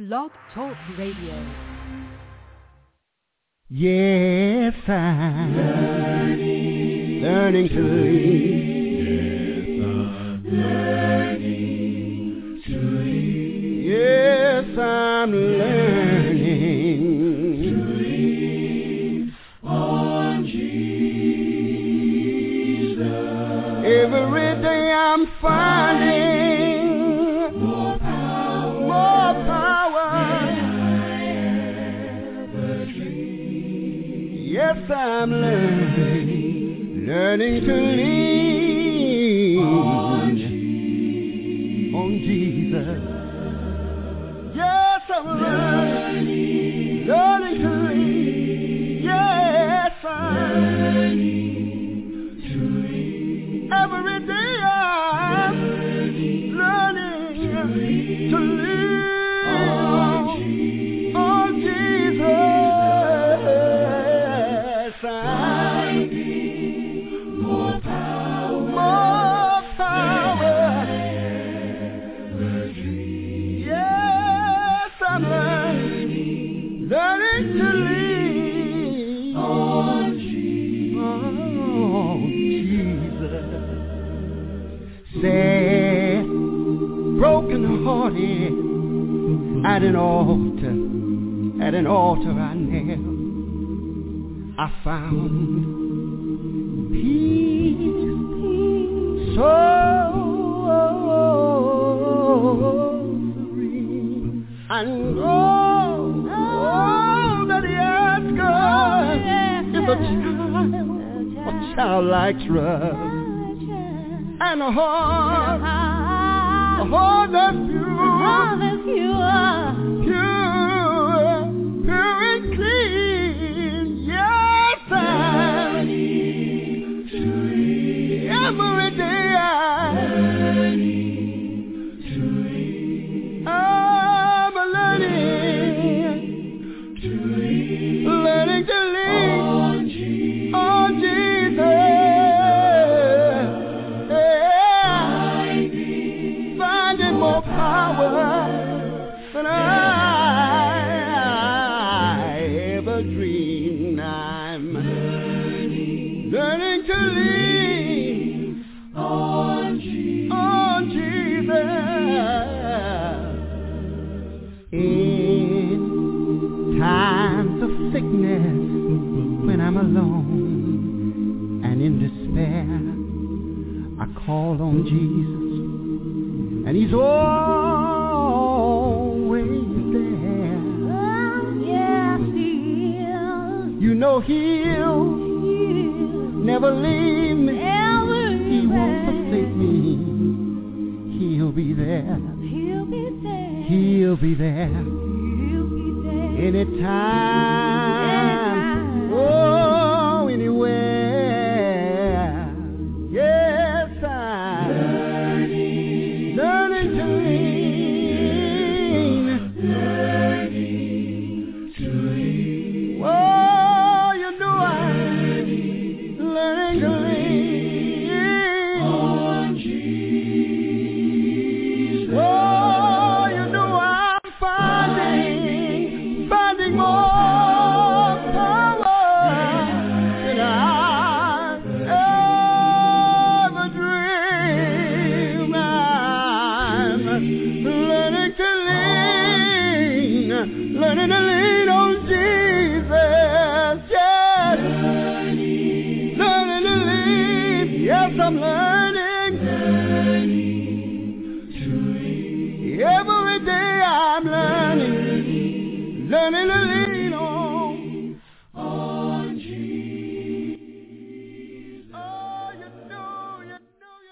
Blog Talk Radio. Yes, I'm learning to lead. Yes, I'm learning to lead. Yes, I'm learning to lead on Jesus. Every day I'm finding more power than I ever dreamed. Yes, I'm learning to lean on Jesus. Yes, I'm learning to lean. Yes, I'm learning to lead. Every day I'm learning to lean on Jesus. Finding more power Power. than I ever dreamed. Yes, I'm learning to lean On on Jesus. Sad, broken hearted at an altar I knelt. I found peace so serene, and all that he asks is a childlike trust, and a heart that's pure and clean. Yes, I'm every day I'm learning to lean on Jesus. Finding more power than I ever dreamed. I'm learning to lean on Jesus. In times of sickness, when I'm alone and in despair, I call on Jesus, and he's always there. Yes, he is. You know he'll never leave me. He won't forsake me. He'll be there. He'll be there. Anytime. Oh, anywhere. Yes, I'm learning to lean. Oh, you know I'm learning to lean on Jesus. Oh, you know I'm finding more power than I ever dreamed. I'm learning to lean on Jesus. Yes, learning to lean. Yes, I'm learning To lead every day. I'm learning to lean on Jesus. Oh, you know I'm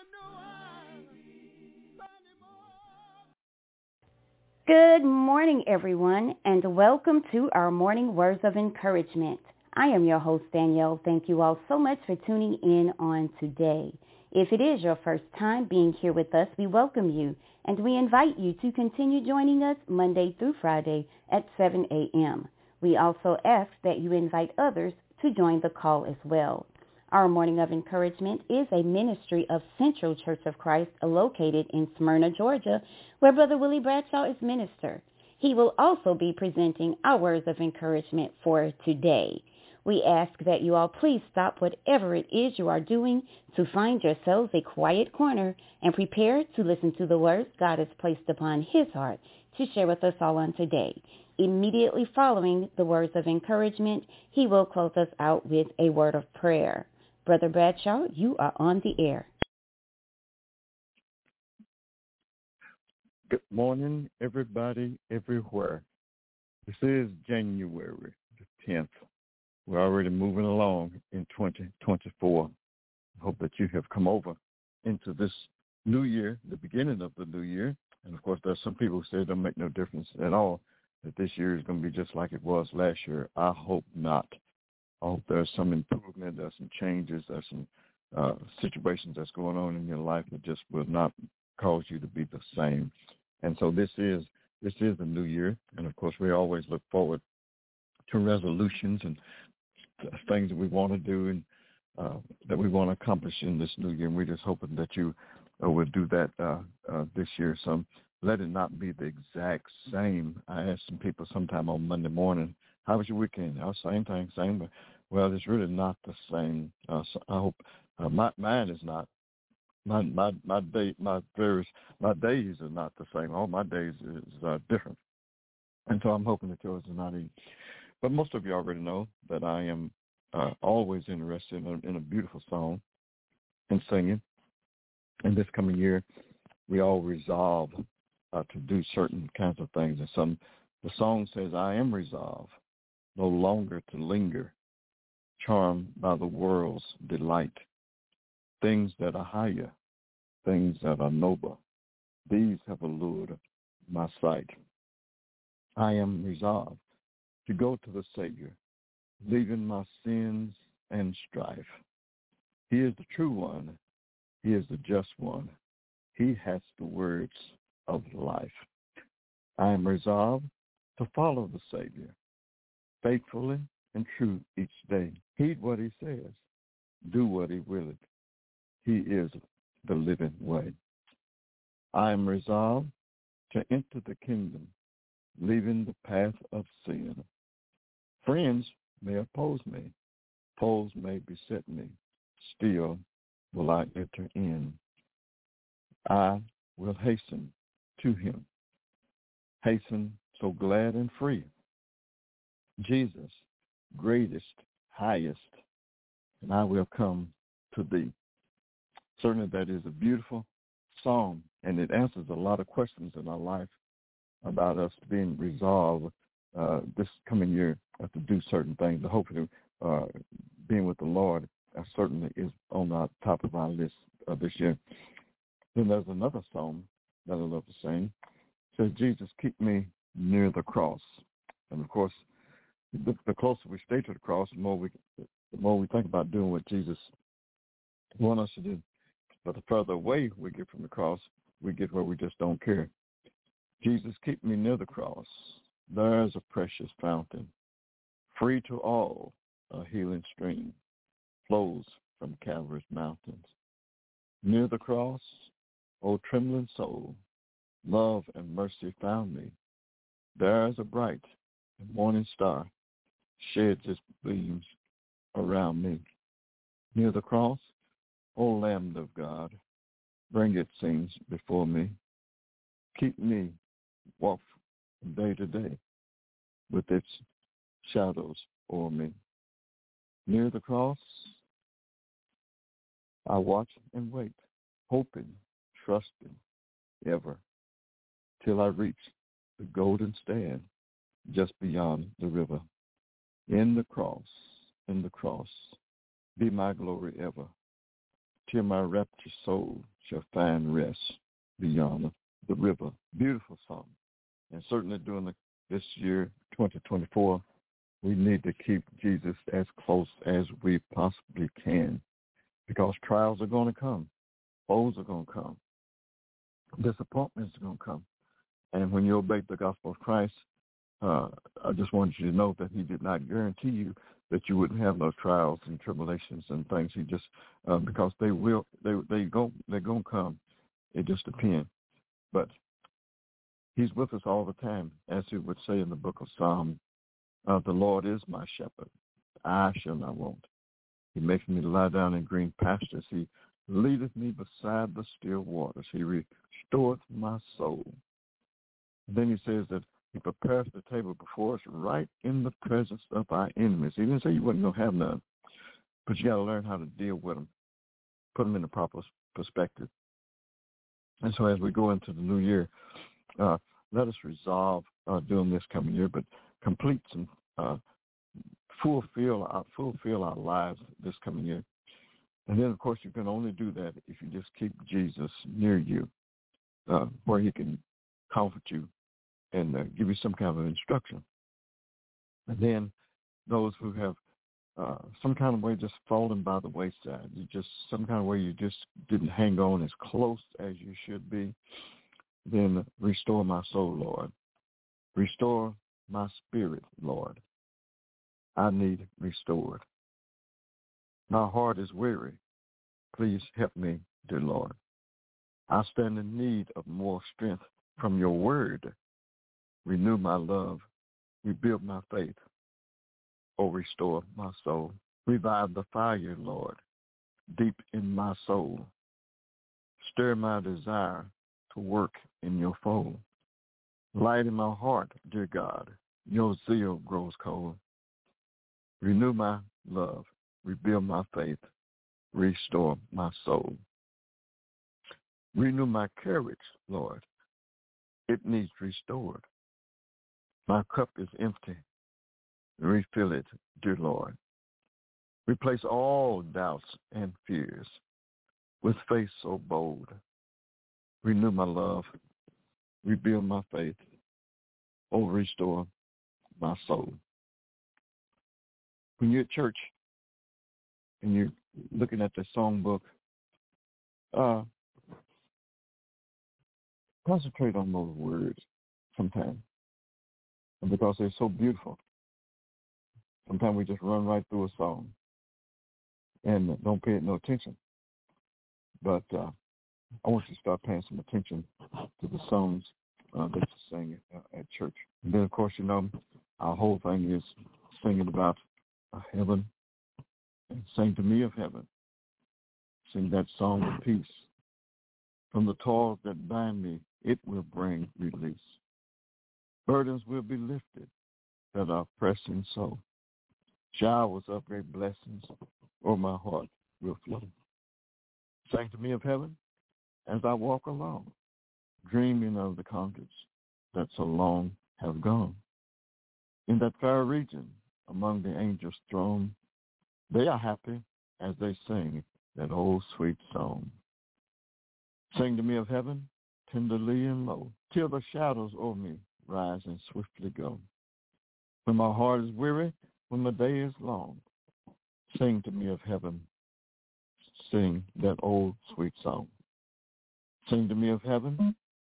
finding more. Good morning, everyone, and welcome to our morning words of encouragement. I am your host, Danielle. Thank you all so much for tuning in on today. If it is your first time being here with us, we welcome you, and we invite you to continue joining us Monday through Friday at 7 a.m. We also ask that you invite others to join the call as well. Our Morning of Encouragement is a ministry of Central Church of Christ located in Smyrna, Georgia, where Brother Willie Bradshaw is minister. He will also be presenting our words of encouragement for today. We ask that you all please stop whatever it is you are doing to find yourselves a quiet corner and prepare to listen to the words God has placed upon his heart to share with us all on today. Immediately following the words of encouragement, he will close us out with a word of prayer. Brother Bradshaw, you are on the air. Good morning, everybody, everywhere. This is January the 10th. We're already moving along in 2024. I hope that you have come over into this new year, the beginning of the new year. And, of course, there's some people who say it don't make no difference at all, that this year is going to be just like it was last year. I hope not. I hope there's some improvement, there's some changes, there's some situations that's going on in your life that just will not cause you to be the same. And so this is the new year. And, of course, we always look forward to resolutions and things that we want to do and that we want to accomplish in this new year. And we're just hoping that you will do that this year. So let it not be the exact same. I asked some people sometime on Monday morning, how was your weekend? Oh, same thing, same. But, well, it's really not the same. So I hope mine is not. My days are not the same. All my days is different. And so I'm hoping that yours is not either. But most of you already know that I am always interested in a beautiful song and singing. And this coming year, we all resolve to do certain kinds of things. And the song says, I am resolved no longer to linger, charmed by the world's delight. Things that are higher, things that are noble, these have allured my sight. I am resolved to go to the Savior, leaving my sins and strife. He is the true one. He is the just one. He has the words of life. I am resolved to follow the Savior, faithfully and true each day. Heed what he says. Do what he willeth. He is the living way. I am resolved to enter the kingdom, leaving the path of sin. Friends may oppose me, foes may beset me, still will I enter in. I will hasten to him, hasten so glad and free. Jesus, greatest, highest, and I will come to thee. Certainly that is a beautiful song, and it answers a lot of questions in our life about us being resolved this coming year to do certain things. Hopefully being with the Lord certainly is on the top of our list this year. Then there's another song that I love to sing. It says, Jesus, keep me near the cross. And, of course, the closer we stay to the cross, the more we think about doing what Jesus wants us to do. But the further away we get from the cross, we get where we just don't care. Jesus, keep me near the cross. There's a precious fountain, free to all, a healing stream, flows from Calvary's mountains. Near the cross, O trembling soul, love and mercy found me. There's a bright morning star, sheds its beams around me. Near the cross, O Lamb of God, bring its scenes before me. Keep me walk from day to day with its shadows o'er me. Near the cross, I watch and wait, hoping, trusting ever, till I reach the golden stand just beyond the river. In the cross, be my glory ever, till my raptured soul shall find rest beyond the river. Beautiful song. And certainly during this year, 2024, we need to keep Jesus as close as we possibly can, because trials are going to come. Foes are going to come. Disappointments are going to come. And when you obey the gospel of Christ, I just want you to know that he did not guarantee you that you wouldn't have no trials and tribulations and things. He just because they're going to come. It just depends. But He's with us all the time, as he would say in the book of Psalms. The Lord is my shepherd. I shall not want. He makes me lie down in green pastures. He leadeth me beside the still waters. He restoreth my soul. And then he says that he prepares the table before us right in the presence of our enemies. He didn't say you wasn't going to have none, but you got to learn how to deal with them, put them in the proper perspective. And so as we go into the new year, let us resolve during this coming year, but complete some fulfill our lives this coming year. And then, of course, you can only do that if you just keep Jesus near you, where he can comfort you and give you some kind of instruction. And then those who have some kind of way just fallen by the wayside, some kind of way you just didn't hang on as close as you should be, then restore my soul, Lord. Restore my spirit, Lord. I need restored. My heart is weary. Please help me, dear Lord. I stand in need of more strength from your word. Renew my love. Rebuild my faith. Oh, restore my soul. Revive the fire, Lord, deep in my soul. Stir my desire to work in your fold. Light in my heart, dear God. Your zeal grows cold. Renew my love. Rebuild my faith. Restore my soul. Renew my courage, Lord. It needs restored. My cup is empty. Refill it, dear Lord. Replace all doubts and fears with faith so bold. Renew my love. Rebuild my faith. Oh, restore my soul. When you're at church and you're looking at the songbook, concentrate on those words sometimes, because they're so beautiful. Sometimes we just run right through a song and don't pay it no attention. But I want you to start paying some attention to the songs that you sing at church. And then, of course, our whole thing is singing about heaven. And sing to me of heaven. Sing that song of peace. From the toils that bind me, it will bring release. Burdens will be lifted that are pressing so. Showers of great blessings o'er my heart will flow. Sing to me of heaven as I walk along, dreaming of the comforts that so long have gone. In that far region, among the angels' throne, they are happy as they sing that old sweet song. Sing to me of heaven, tenderly and low, till the shadows over me rise and swiftly go. When my heart is weary, when the day is long, sing to me of heaven, sing that old sweet song. Sing to me of heaven,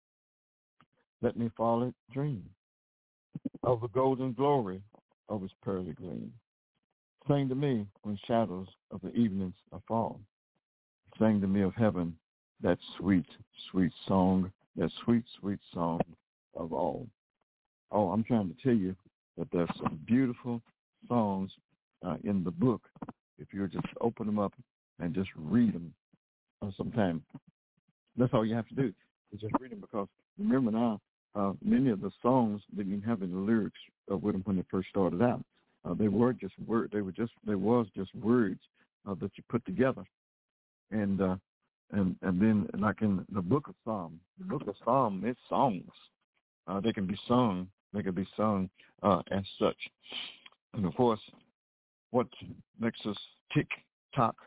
let me fall at dream of the golden glory of his pearly gleam. Sing to me when shadows of the evenings are fall. Sing to me of heaven, that sweet, sweet song, that sweet, sweet song of all. Oh, I'm trying to tell you that there's some beautiful songs in the book. If you just open them up and just read them sometime. That's all you have to do is just read them, because remember now, many of the songs didn't even have any lyrics with them when they first started out. They were just words. They was just words that you put together, and then like in the book of Psalm, it's songs. They can be sung. They can be sung as such. And of course, what makes us tick tock,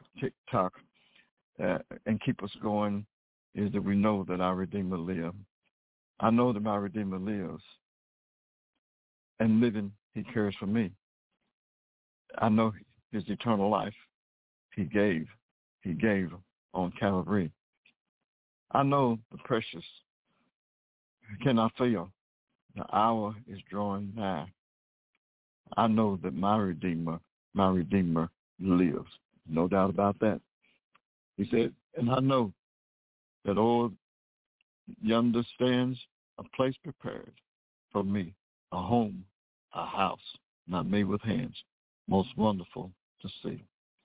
and keep us going is that we know that our Redeemer lives. I know that my Redeemer lives, and living, he cares for me. I know his eternal life he gave on Calvary. I know the precious cannot fail. The hour is drawing nigh. I know that my Redeemer lives. No doubt about that. He said, and I know that all yonder stands a place prepared for me, a home, a house, not made with hands, most wonderful to see.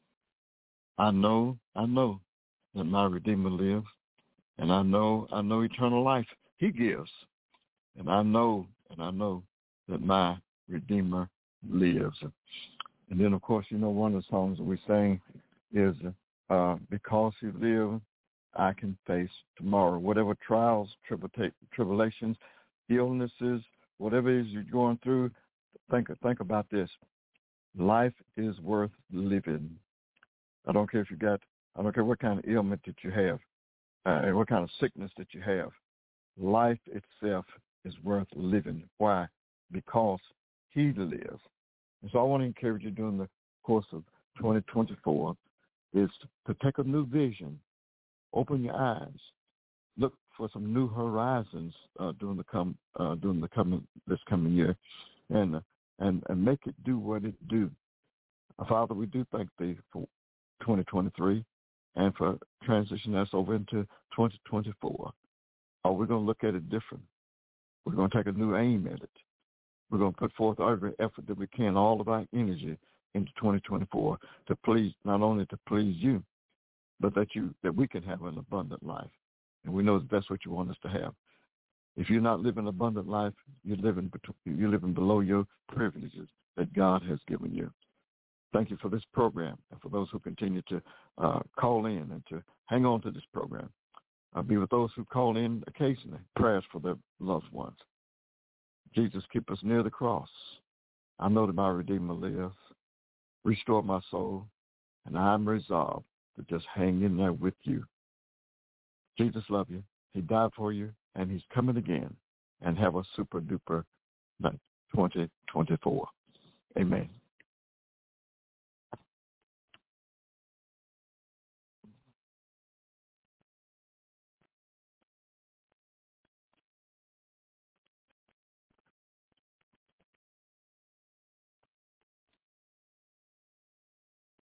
I know that my Redeemer lives, and I know eternal life he gives. And I know that my Redeemer lives. And then, of course, one of the songs that we sang is, because he lives, I can face tomorrow. Whatever trials, tribulations, illnesses, whatever it is you're going through, think about this. Life is worth living. I don't care what kind of ailment that you have, and what kind of sickness that you have. Life itself is worth living. Why? Because he lives. And so I want to encourage you during the course of 2024 is to take a new vision, open your eyes, look for some new horizons during this coming year, and make it do what it do. Father, we do thank thee for 2023 and for transitioning us over into 2024. We're going to look at it different. We're going to take a new aim at it. We're going to put forth every effort that we can, all of our energy into 2024 to please, not only to please you, but that we can have an abundant life. And we know that that's what you want us to have. If you're not living an abundant life, you're living below your privileges that God has given you. Thank you for this program and for those who continue to call in and to hang on to this program. Be with those who call in occasionally, prayers for their loved ones. Jesus, keep us near the cross. I know that my Redeemer lives. Restore my soul, and I'm resolved to just hang in there with you. Jesus loves you. He died for you, and he's coming again. And have a super-duper 2024. Amen.